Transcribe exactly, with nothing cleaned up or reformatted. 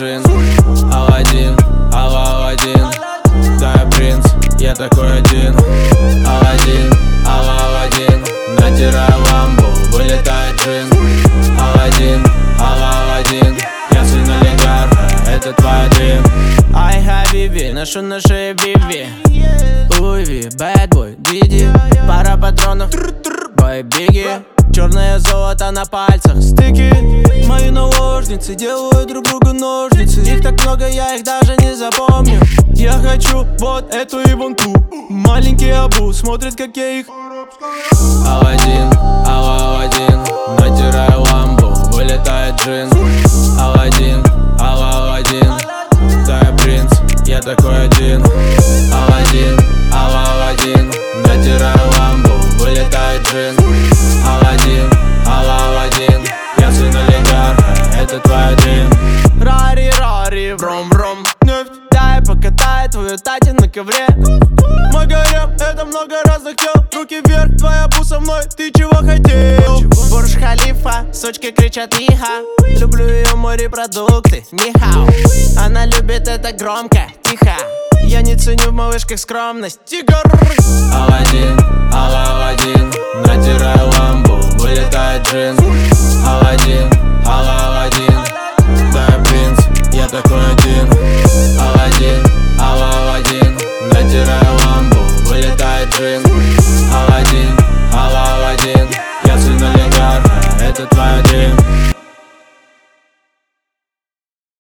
джин. Аладдин, Алла-Аладдин, да я принц, я такой один. Аладдин, Алла-Аладдин, натираю ламбу, вылетает джин. Аладдин, Алла-Аладдин, я сын олигарха, это твой дрим. Ай, хабиби, ношу на шее биби, Луи, бэдбой, Диди, пара патронов, бой биги. Черное золото на пальцах, стыки. Мои наложницы делают друг другу ножницы. Их так много, я их даже не запомню. Я хочу вот эту и вон ту. Маленький Абу смотрит, как я их. Аладдин, Алла-Аладдин, натираю ламбу, вылетает джин. Аладдин, Алла-Аладдин, да я принц, я такой один. Аладдин, Алла-Аладдин, натираю ламбу, вылетает джин. Аладдин, Алла-Аладдин, я сын олигарха, это твой дрим. Рари-рари, бром-бром, нефть, дай покатай твою тати на ковре. Мой гарем, это много разных тел. Руки вверх, твоя бу со мной, ты чего хотел? Бурдж-Халифа, сучки кричат лиха. Люблю ее морепродукты, нихау. Она любит это громко, тихо. Я не ценю в малышках скромность, тигр. Аладдин, Алла-Аладдин, натираю ламбу, вылетает джин. Аладдин, Алла-Аладдин, да я принц, я такой один.